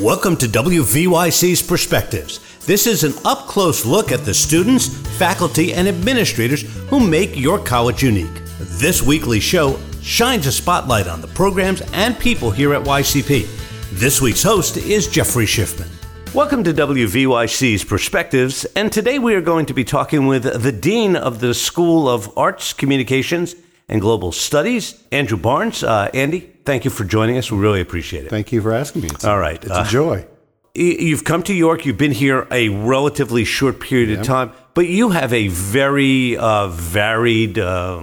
Welcome to WVYC's Perspectives. This is an up-close look at the students, faculty, and administrators who make your college unique. This weekly show shines a spotlight on the programs and people here at YCP. This week's host is Jeffrey Schiffman. Welcome to WVYC's Perspectives, and today we are going to be talking with the Dean of the School of Arts, Communications, and Global Studies, Andrew Barnes. Andy, thank you for joining us. We really appreciate it. Thank you for asking me. All right. It's a joy. You've come to York. You've been here a relatively short period of time, but you have a very varied Arc?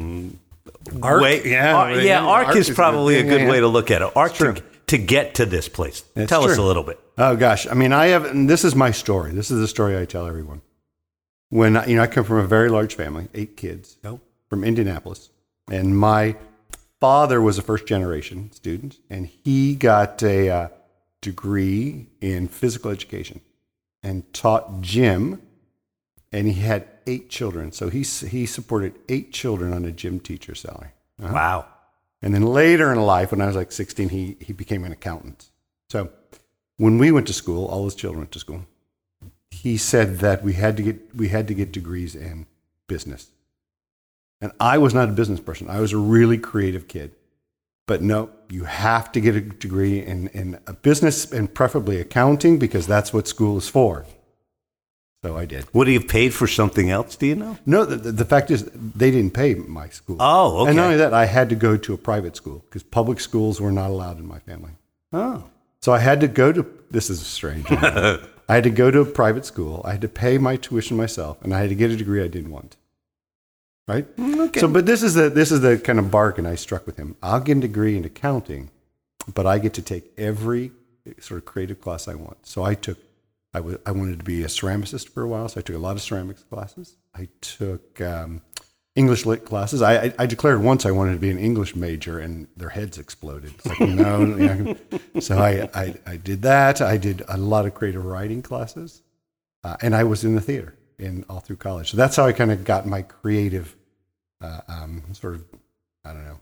way. Arc is probably a good way to look at it. Arc to get to this place. Tell us a little bit. Oh, gosh. I mean, and this is my story. This is the story I tell everyone. When, I come from a very large family, 8 kids, from Indianapolis. And my father was a first-generation student, and he got a degree in physical education and taught gym, and he had 8 children. So he supported 8 children on a gym teacher salary. Wow. And then later in life, when I was like 16, he became an accountant. So when we went to school, all his children went to school, he said that we had to get degrees in business. And I was not a business person. I was a really creative kid. But no, you have to get a degree in a business and preferably accounting because that's what school is for. So I did. Would he have paid for something else, do you know? No, the fact is they didn't pay my school. Oh, okay. And not only that, I had to go to a private school because public schools were not allowed in my family. Oh. So I had to go to, this is strange. I had to go to a private school. I had to pay my tuition myself, and I had to get a degree I didn't want. Right? Okay. So, but this is the kind of bargain I struck with him. I'll get a degree in accounting, but I get to take every sort of creative class I want. So I wanted to be a ceramicist for a while, so I took a lot of ceramics classes. I took English lit classes. I declared once I wanted to be an English major, and their heads exploded. It's like, no. So I did that. I did a lot of creative writing classes, and I was in the theater all through college. So that's how I kind of got my creative sort of, I don't know.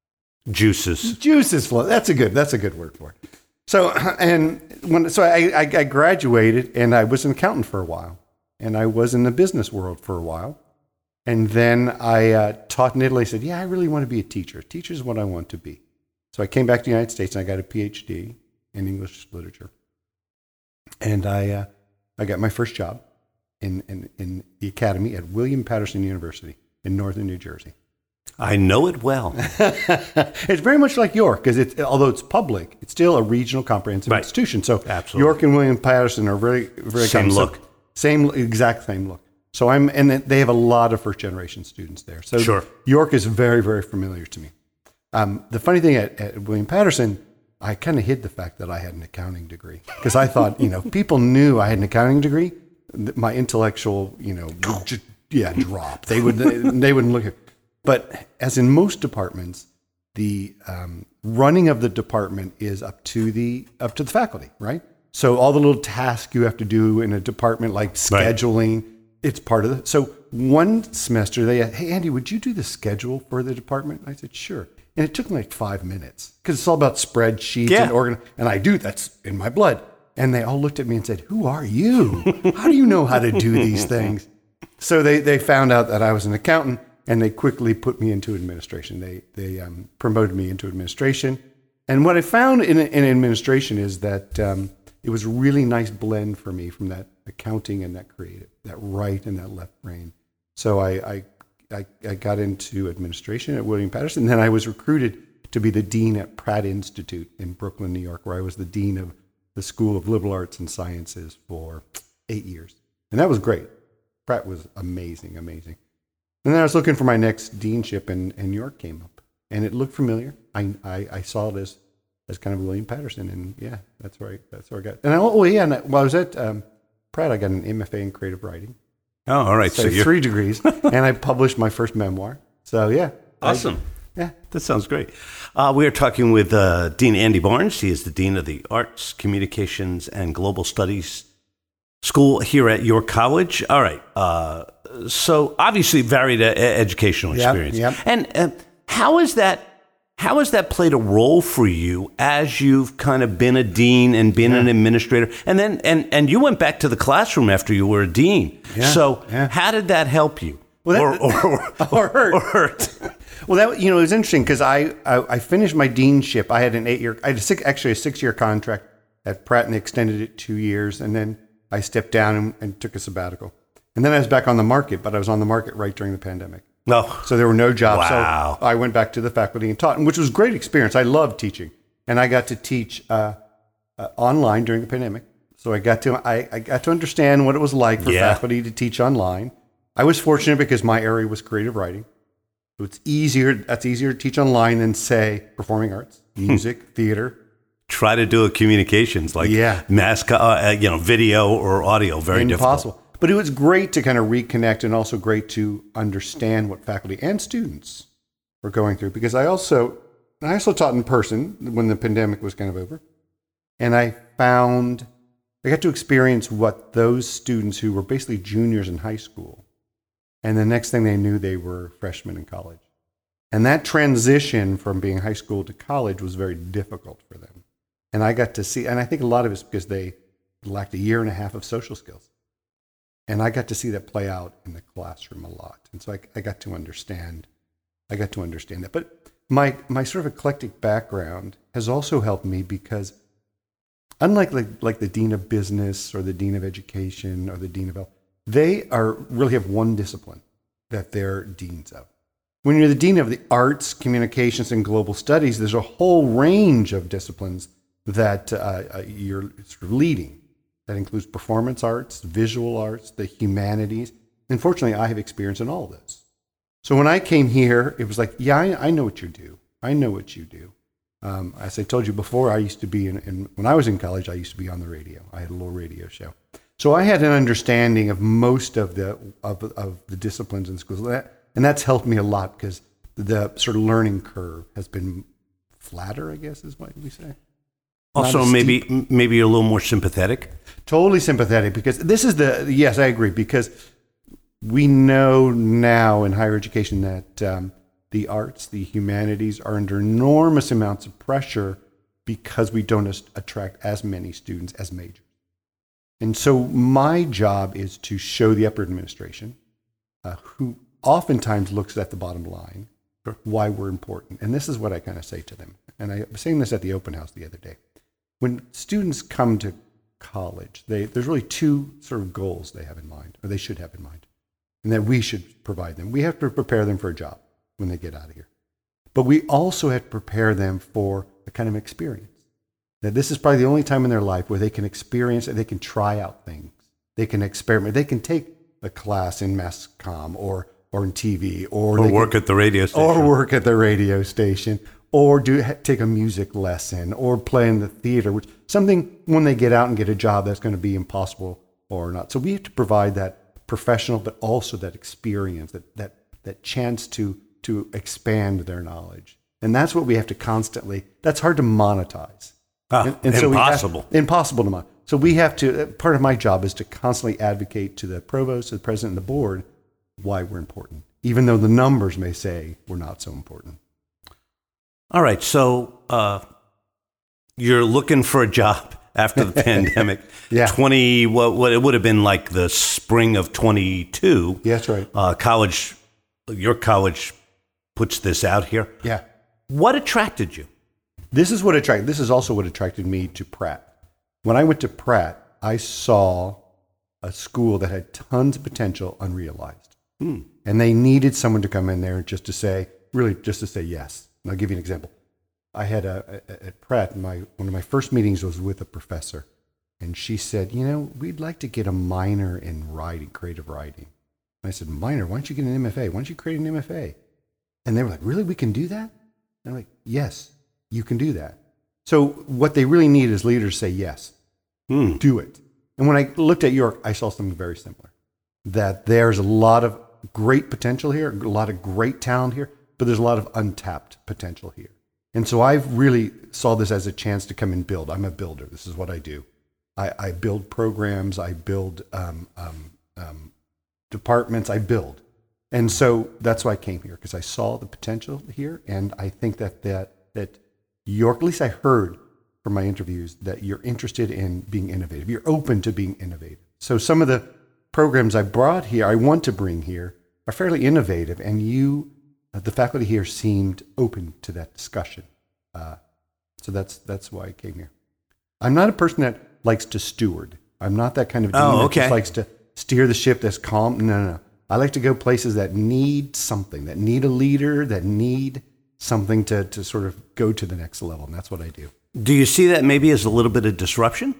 Juices flow. That's a good word for it. So I graduated, and I was an accountant for a while, and I was in the business world for a while, and then I taught in Italy. I said, I really want to be a teacher. Teacher is what I want to be. So I came back to the United States, and I got a PhD in English literature, and I got my first job in the academy at William Patterson University in northern New Jersey. I know it well. It's very much like York, because although it's public, it's still a regional comprehensive institution. So absolutely. York and William Patterson are very, very same look. Exact same look. So and they have a lot of first generation students there. So sure. York is very, very familiar to me. The funny thing at William Patterson, I kind of hid the fact that I had an accounting degree because I thought, people knew I had an accounting degree, my intellectual, drop. They wouldn't look at. But as in most departments, the running of the department is up to the faculty, right? So all the little tasks you have to do in a department, like scheduling, it's part of the. So one semester they asked, "Hey Andy, would you do the schedule for the department?" I said, "Sure." And it took me like 5 minutes because it's all about spreadsheets and I do. That's in my blood. And they all looked at me and said, "Who are you? How do you know how to do these things?" So they found out that I was an accountant. And they quickly put me into administration. They promoted me into administration. And what I found in administration is that it was a really nice blend for me from that accounting and that creative, that right and that left brain. So I got into administration at William Patterson. And then I was recruited to be the dean at Pratt Institute in Brooklyn, New York, where I was the dean of the School of Liberal Arts and Sciences for 8 years. And that was great. Pratt was amazing. And then I was looking for my next deanship, and York came up, and it looked familiar. I saw it as kind of William Patterson, and that's where I got. And while I was at Pratt, I got an MFA in creative writing. Oh, all right. So 3 degrees, and I published my first memoir. So awesome. That sounds great. We are talking with Dean Andy Barnes. He is the dean of the Arts, Communications, and Global Studies School here at York College. All right. So obviously varied educational experience. Yep. And how is that how has that played a role for you as you've kind of been a dean and been an administrator? And then and you went back to the classroom after you were a dean. Yeah. So Yeah. how did that help you? Well, or hurt. Or hurt. Well, it was interesting because I finished my deanship. I had a 6-year contract at Pratt, and they extended it 2 years, and then I stepped down and took a sabbatical. And then I was back on the market, but I was on the market right during the pandemic. No. So there were no jobs. Wow. So I went back to the faculty and taught, which was a great experience. I loved teaching, and I got to teach online during the pandemic. So I got to understand what it was like for faculty to teach online. I was fortunate because my area was creative writing. So it's easier. That's easier to teach online than, say, performing arts, music, theater. Try to do a communications like video or audio. Very Impossible. difficult. But it was great to kind of reconnect, and also great to understand what faculty and students were going through. Because I also taught in person when the pandemic was kind of over, and I got to experience what those students who were basically juniors in high school, and the next thing they knew, they were freshmen in college. And that transition from being high school to college was very difficult for them. And I got to see, and I think a lot of it's because they lacked a year and a half of social skills. And I got to see that play out in the classroom a lot. And so I got to understand that. But my sort of eclectic background has also helped me because unlike like the dean of business or the dean of education or the dean of health, they really have one discipline that they're deans of. When you're the dean of the arts, communications, and global studies, there's a whole range of disciplines that you're sort of leading. That includes performance arts, visual arts, the humanities. And fortunately, I have experience in all of those. So when I came here, it was like, I know what you do. I know what you do. As I told you before, I used to be, when I was in college, I used to be on the radio. I had a little radio show. So I had an understanding of most of the disciplines in schools. And that's helped me a lot because the sort of learning curve has been flatter, I guess is what we say. Also, maybe you're a little more sympathetic. Totally sympathetic because yes, I agree, because we know now in higher education that the arts, the humanities are under enormous amounts of pressure because we don't attract as many students as majors. And so my job is to show the upper administration, who oftentimes looks at the bottom line, why we're important. And this is what I kind of say to them. And I was saying this at the open house the other day. When students come to college, there's really two sort of goals they have in mind, or they should have in mind, and that we should provide them. We have to prepare them for a job when they get out of here. But we also have to prepare them for a kind of experience. That this is probably the only time in their life where they can experience and they can try out things. They can experiment. They can take a class in mass comm or in TV or work at the radio station. Or work at the radio station. Or take a music lesson, or play in the theater, which something when they get out and get a job that's going to be impossible or not. So we have to provide that professional, but also that experience, that chance to expand their knowledge. And that's what we have to constantly. That's hard to monetize. And so impossible. Impossible to monetize. So we have to. Part of my job is to constantly advocate to the provost, to the president, and the board why we're important, even though the numbers may say we're not so important. All right, so you're looking for a job after the pandemic. Yeah. What it would have been like the spring of 22. Yeah, that's right. Your college puts this out here. Yeah. What attracted you? This is also what attracted me to Pratt. When I went to Pratt, I saw a school that had tons of potential unrealized. And they needed someone to come in there just to say yes. And I'll give you an example. I had at Pratt, one of my first meetings was with a professor, and she said, we'd like to get a minor in writing, creative writing. And I said, minor? Why don't you get an MFA? Why don't you create an MFA? And they were like, really? We can do that? And I'm like, yes, you can do that. So what they really need is leaders say yes, do it. And when I looked at York, I saw something very similar, that there's a lot of great potential here, a lot of great talent here, but there's a lot of untapped potential here. And so I really saw this as a chance to come and build. I'm a builder. This is what I do. I build programs. I build departments. I build. And so that's why I came here, because I saw the potential here. And I think that York, at least I heard from my interviews, that you're interested in being innovative. You're open to being innovative. So some of the programs I brought here, I want to bring here, are fairly innovative. And you, the faculty here, seemed open to that discussion. So that's why I came here. I'm not a person that likes to steward. I'm not that kind of dean that just likes to steer the ship that's calm. No. I like to go places that need something, that need a leader, that need something to sort of go to the next level. And that's what I do. Do you see that maybe as a little bit of disruption?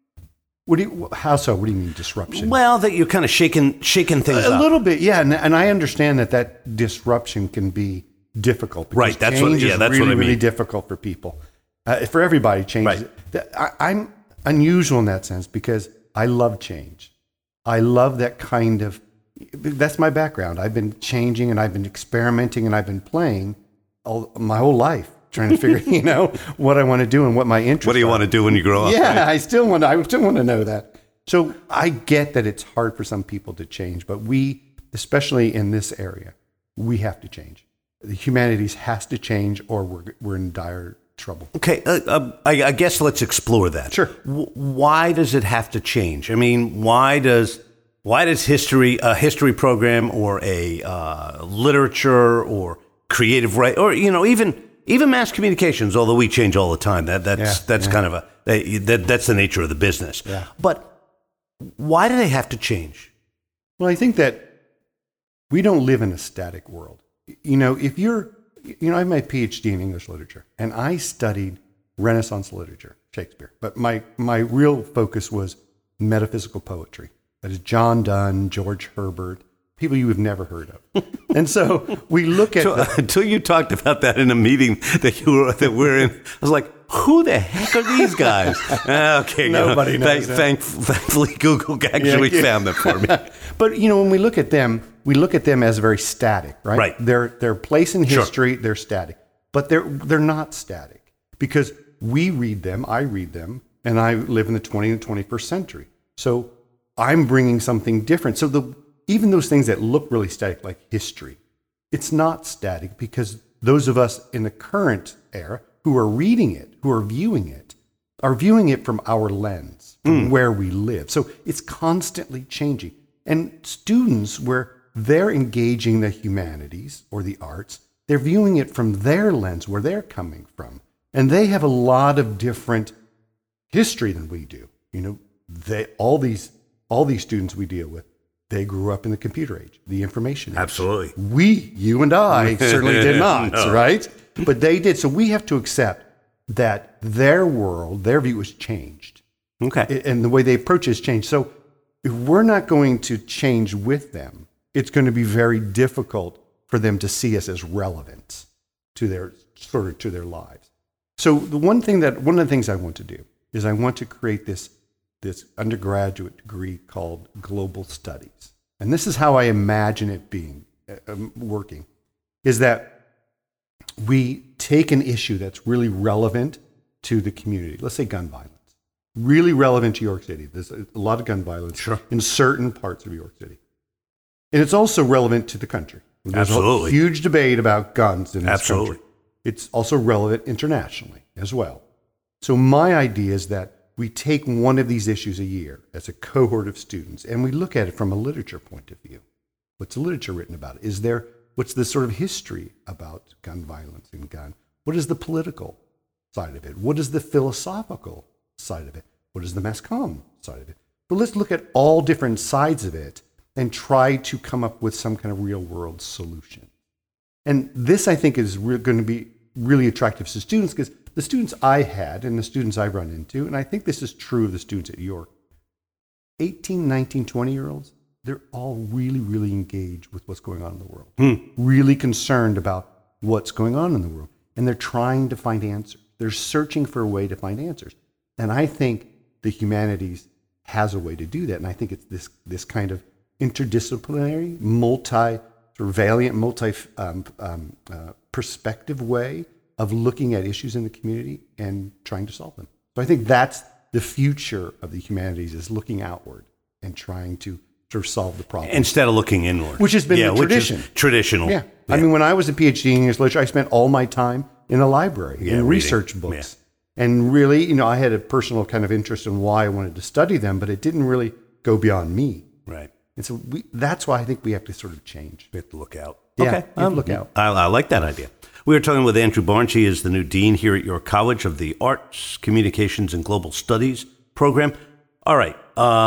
How so? What do you mean disruption? Well, that you're kind of shaking things up. A little bit, yeah. And I understand that disruption can be difficult. Right. That's what I mean. Really difficult for people. For everybody, change. Right. I'm unusual in that sense because I love change. I love that kind of, that's my background. I've been changing and I've been experimenting and I've been playing my whole life, trying to figure, what I want to do and what my interests are. What do you want to do when you grow up? Yeah, right? I still want to know that. So I get that it's hard for some people to change, but we, especially in this area, we have to change. The humanities has to change or we're in dire trouble. Okay, I guess let's explore that. Sure. Why does it have to change? I mean, why does a history program or a literature or creative writing or even mass communications? Although we change all the time, that's kind of that's the nature of the business. Yeah. But why do they have to change? Well, I think that we don't live in a static world. If you're I have my PhD in English literature, and I studied Renaissance literature, Shakespeare. But my real focus was metaphysical poetry. That is John Donne, George Herbert, people you have never heard of. And so we look at until you talked about that in a meeting that we're in. I was like, who the heck are these guys? Okay, nobody knows. Thankfully, Google actually found them for me. But when we look at them as very static, right? Right. Their place in history, Sure. They're static, but they're not static because we read them. I read them, and I live in the 20th and 21st century. So I'm bringing something different. So even those things that look really static, like history, it's not static because those of us in the current era who are reading it, who are viewing it from our lens, from where we live. So it's constantly changing. And students, where they're engaging the humanities or the arts, they're viewing it from their lens, where they're coming from. And they have a lot of different history than we do. All these students we deal with, they grew up in the computer age, the information age. Absolutely. You and I certainly did not, No. right? But they did. So we have to accept that their world, their view has changed. Okay. And the way they approach it has changed. So if we're not going to change with them, it's going to be very difficult for them to see us as relevant to their lives. So one of the things I want to do is I want to create this undergraduate degree called Global Studies. And this is how I imagine it being working, is that we take an issue that's really relevant to the community. Let's say gun violence. Really relevant to York City. There's a lot of gun violence in certain parts of York City. And it's also relevant to the country. There's Absolutely. a huge debate about guns in this Absolutely. country. It's also relevant internationally as well. So my idea is that we take one of these issues a year as a cohort of students, and we look at it from a literature point of view. What's the literature written about it? What's the sort of history about gun violence and gun? What is the political side of it? What is the philosophical side of it? What is the mass comm side of it? But let's look at all different sides of it and try to come up with some kind of real world solution. And this, I think, is going to be really attractive to students because the students I had and the students I run into, and I think this is true of the students at York, 18, 19, 20-year-olds, they're all really, really engaged with what's going on in the world, really concerned about what's going on in the world. And they're trying to find answers. They're searching for a way to find answers. And I think the humanities has a way to do that. And I think it's this kind of interdisciplinary, perspective way of looking at issues in the community and trying to solve them. So I think that's the future of the humanities, is looking outward and trying to sort of solve the problem. Instead of looking inward. Which has been the tradition. Which is traditional. Yeah. I mean, when I was a PhD in English literature, I spent all my time in a library, in reading. research books. And really, I had a personal kind of interest in why I wanted to study them, but it didn't really go beyond me. Right. And so that's why I think we have to sort of change. We have to look out. Yeah, okay. we have to look out. I like that idea. We were talking with Andrew Barnes. He is the new dean here at York College of the Arts, Communications, and Global Studies program. All right.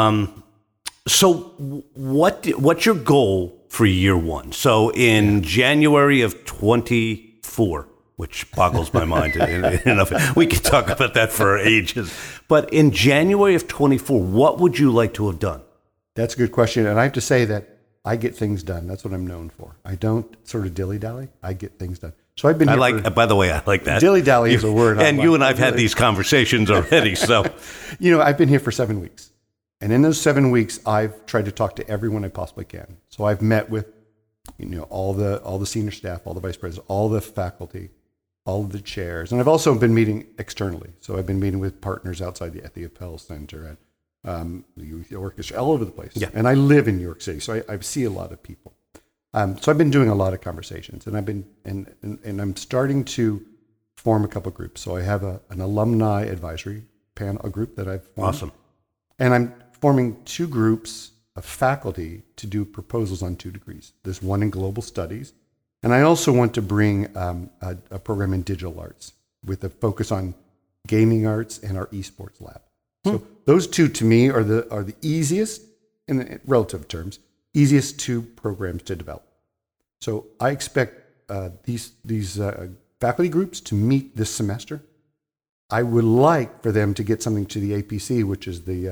So what's your goal for year one? So in January of 24, which boggles my mind enough. We could talk about that for ages. But in January of 24, what would you like to have done? That's a good question. And I have to say that I get things done. That's what I'm known for. I don't sort of dilly-dally. I get things done. So I've been here by the way, I like that. Dilly-dally is a word. And you and I've had these conversations already. So, I've been here for 7 weeks. And in those 7 weeks, I've tried to talk to everyone I possibly can. So I've met with, all the senior staff, all the vice presidents, all the faculty, all of the chairs. And I've also been meeting externally. So I've been meeting with partners outside at the Appel Center, at the Youth Orchestra, all over the place. Yeah. And I live in New York City, so I see a lot of people. So I've been doing a lot of conversations, and and I'm starting to form a couple groups. So I have an alumni advisory panel group that I've formed. Awesome. And I'm forming 2 groups of faculty to do proposals on 2 degrees. There's one in global studies, and I also want to bring a program in digital arts with a focus on gaming arts and our esports lab. So those 2 to me are the easiest, in relative terms, easiest 2 programs to develop. So I expect these faculty groups to meet this semester. I would like for them to get something to the APC, which is the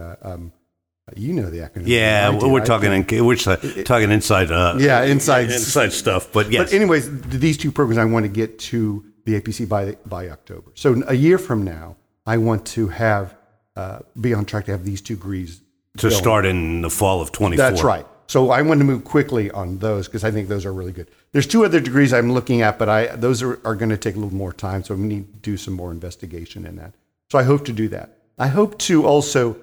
the acronym. Yeah, we're talking inside. Inside stuff. But yes. But anyways, these 2 programs I want to get to the APC by October. So a year from now, I want to have be on track to have these 2 degrees to going. start in the fall of 24. That's right. So I want to move quickly on those because I think those are really good. There's 2 other degrees I'm looking at, but those are going to take a little more time, so we need to do some more investigation in that. So I hope to do that. I hope to also,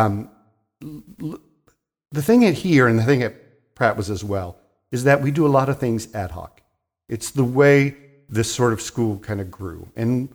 the thing at here and the thing at Pratt was as well, is that we do a lot of things ad hoc. It's the way this sort of school kind of grew. And,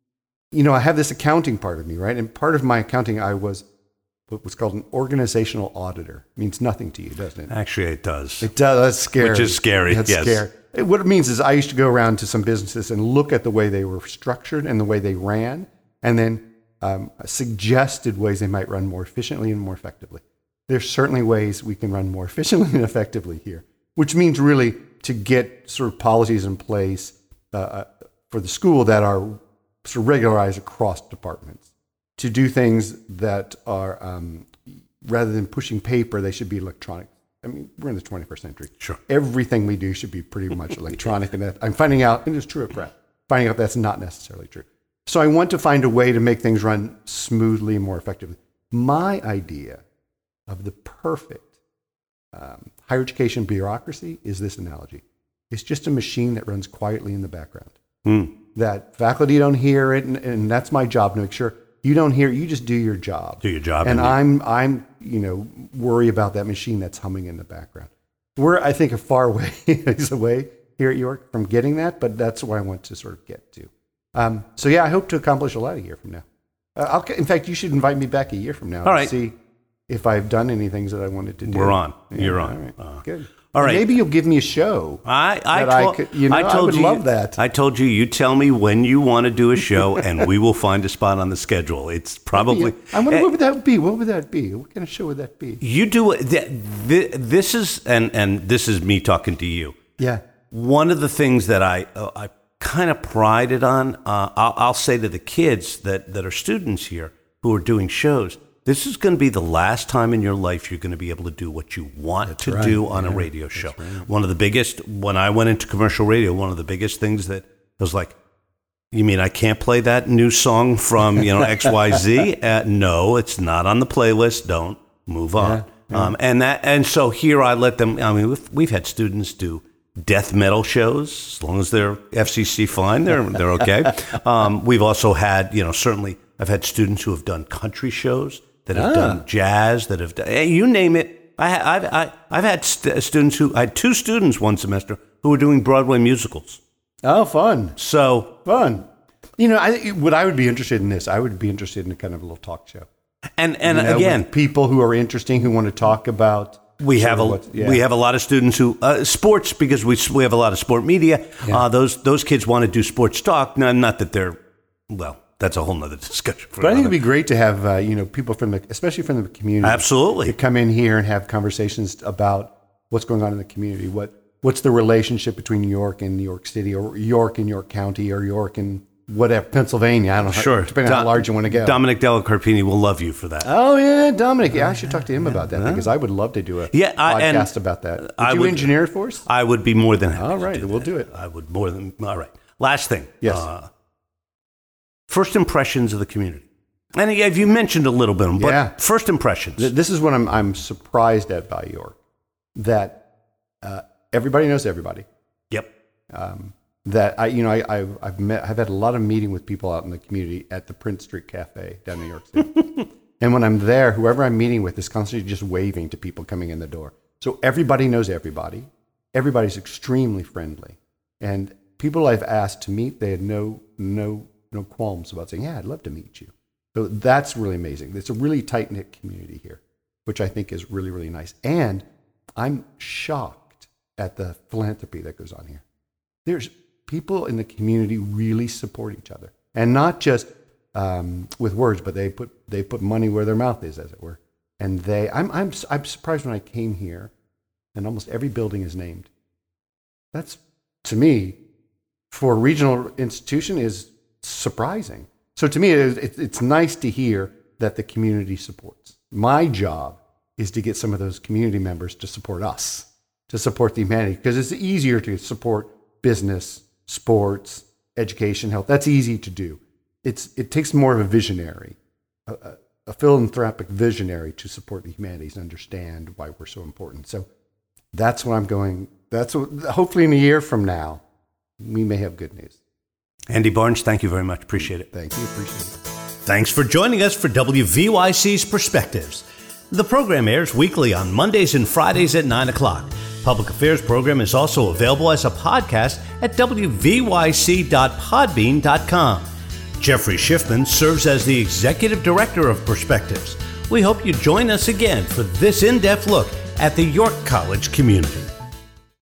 I have this accounting part of me, right? And part of my accounting, I was what was called an organizational auditor. It means nothing to you, doesn't it? Actually, it does. It does. That's scary. Which is scary, That's yes. Scary. What it means is I used to go around to some businesses and look at the way they were structured and the way they ran, and then suggested ways they might run more efficiently and more effectively. There's certainly ways we can run more efficiently and effectively here, which means really to get sort of policies in place for the school that are sort of regularized across departments. To do things that are, rather than pushing paper, they should be electronic. I mean, we're in the 21st century. Sure. Everything we do should be pretty much electronic. And that I'm finding out, and it's true at Pratt, finding out that's not necessarily true. So I want to find a way to make things run smoothly and more effectively. My idea of the perfect higher education bureaucracy is this analogy. It's just a machine that runs quietly in the background. That faculty don't hear it, and that's my job to make sure you don't hear it. You just do your job. Do your job. And I'm worry about that machine that's humming in the background. We're, I think, a far ways away here at York from getting that, but that's where I want to sort of get to. So yeah, I hope to accomplish a lot a year from now. In fact, you should invite me back a year from now to see if I've done any things that I wanted to do. We're on. Yeah, You're on. All right. Good. All right. Maybe you'll give me a show. I would love that. I told you, you tell me when you want to do a show, and we will find a spot on the schedule. It's probably. I wonder what would that be? What would that be? What kind of show would that be? You do this is and this is me talking to you. Yeah. One of the things that I kind of prided on, I'll say to the kids that are students here who are doing shows, this is going to be the last time in your life you're going to be able to do what you want to do on a radio show. Right. One of the biggest, when I went into commercial radio, one of the biggest things that was like, you mean I can't play that new song from XYZ? No, it's not on the playlist. Don't move on. Yeah. And so here I let them. I mean, we've had students do death metal shows as long as they're FCC fine. They're okay. We've also had certainly I've had students who have done country shows that have done jazz, that have done, you name it. I've had students I had 2 students one semester who were doing Broadway musicals. Oh, fun. So Fun. You know, what I would be interested in this, I would be interested in a kind of a little talk show. And again, with people who are interesting, who want to talk about. We have a lot of students who sports, because we have a lot of sport media. Yeah. Those kids want to do sports talk. Not that they're, well, that's a whole nother discussion. But I think it'd be great to have people especially from the community, absolutely, to come in here and have conversations about what's going on in the community. What's the relationship between York and New York City, or York and York County, or York and whatever, Pennsylvania. I don't know. Sure. Depending on how large you want to go. Dominic Della Carpini will love you for that. Oh, yeah, Dominic. Yeah, I should talk to him about that, because I would love to do a podcast about that. Would you engineer it for us? I would be more than happy. All right, we'll do it. I would more than. All right. Last thing. Yes. First impressions of the community. And you mentioned a little bit, but yeah. First impressions. This is what I'm surprised at by York, that everybody knows everybody. Yep. That I've had a lot of meeting with people out in the community at the Prince Street Cafe down in New York City. And when I'm there, whoever I'm meeting with is constantly just waving to people coming in the door. So everybody knows everybody. Everybody's extremely friendly. And people I've asked to meet, they had no qualms about saying, yeah, I'd love to meet you. So that's really amazing. It's a really tight-knit community here, which I think is really, really nice. And I'm shocked at the philanthropy that goes on here. There's people in the community really support each other, and not just with words, but they put money where their mouth is, as it were. And I'm surprised when I came here, and almost every building is named. That's, to me, for a regional institution, is surprising. So to me, it's nice to hear that the community supports. My job is to get some of those community members to support us, to support the humanity, because it's easier to support business, sports, education, health. That's easy to do. It takes more of a visionary, a philanthropic visionary, to support the humanities and understand why we're so important. So that's what I'm going. Hopefully in a year from now, we may have good news. Andy Barnes, thank you very much. Appreciate it. Thank you. Appreciate it. Thanks for joining us for WVYC's Perspectives. The program airs weekly on Mondays and Fridays at 9 o'clock. Public Affairs program is also available as a podcast at wvyc.podbean.com. Jeffrey Schiffman serves as the Executive Director of Perspectives. We hope you join us again for this in-depth look at the York College community.